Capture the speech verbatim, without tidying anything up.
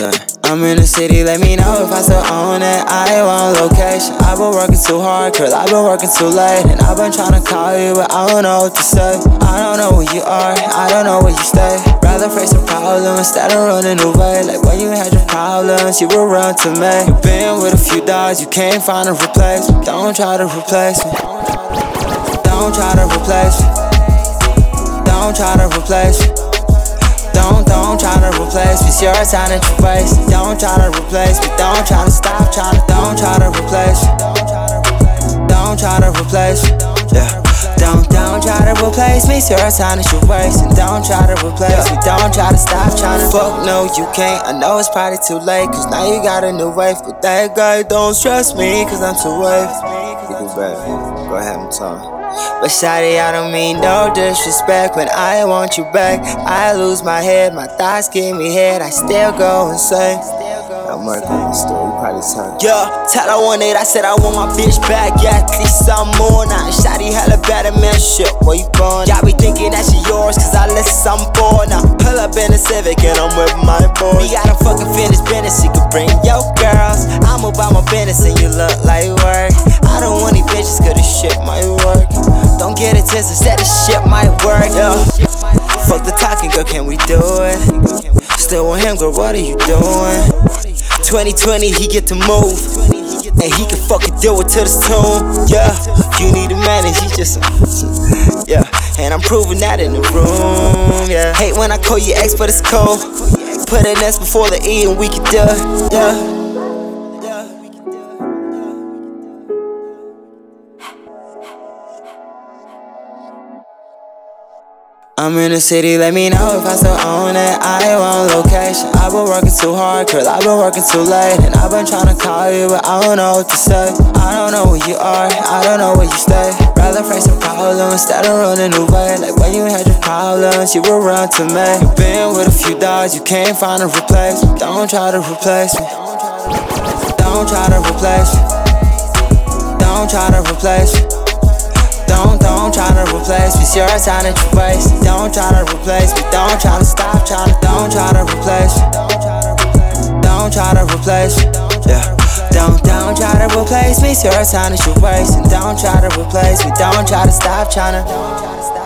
say? I'm in the city, let me know if I still own it. I ain't on location. I've been working too hard, girl, I've been working too late. And I've been trying to call you, but I don't know what to say. I don't know where you are, I don't know where you stay. Rather face a problem instead of running away. Like when you had your problems, you would run to me. You been with a few dogs, you can't find a replacement. Don't try to replace me. Don't try to replace me. Don't try to replace me. Don't, don't try to replace me. It's your time that you waste. Don't try to replace me. Don't try to stop trying to. Don't try to replace me. Don't try to replace me. Yeah. Don't, don't try to replace me. It's your time that you waste. And don't try to replace me. Don't try to stop trying to. Fuck no, you can't. I know it's probably too late, cause now you got a new wife. But that guy don't stress me, cause I'm too wave. Go back. Go ahead and talk. But shawty, I don't mean no disrespect. When I want you back, I lose my head. My thoughts give me head, I still go insane. I'm working on the store, you probably talk. Yeah, tell her one eight, I said I want my bitch back. Yeah, at least some more now. Shawty hella better, man, shit, where you born? Y'all be thinking that she yours, cause I listen some bored. Now pull up in the Civic and I'm with my boys. We got a fucking finished business, you can bring your girls. I'm about my business and you look like work. I don't want these bitches cause this shit might work. Don't get it twisted, said this shit might work, yeah. Fuck the talking, girl, can we do it? Still with him, girl, what are you doing? twenty twenty, he get to move, and he can fucking do it to this tune, yeah. You need a man and he just, yeah. And I'm proving that in the room, yeah. Hate when I call you ex, but it's cool. Put an S before the E and we can do it, yeah. I'm in the city, let me know if I still own it. I ain't on location. I've been working too hard, girl, I've been working too late. And I've been trying to call you, but I don't know what to say. I don't know where you are, I don't know where you stay. Rather face a problem instead of running away. Like when you had your problems, you would run to me. You been with a few dogs, you can't find a replacement. Don't try to replace me. Don't try to replace me. Don't try to replace me. Don't, don't try to replace me. It's your time that you waste. Don't try to replace me. Don't try to stop trying to. Don't try to replace me. Don't try to replace me. Yeah. Don't, don't try to replace me. It's your time that you waste. And don't try to replace me. Don't try to stop trying to.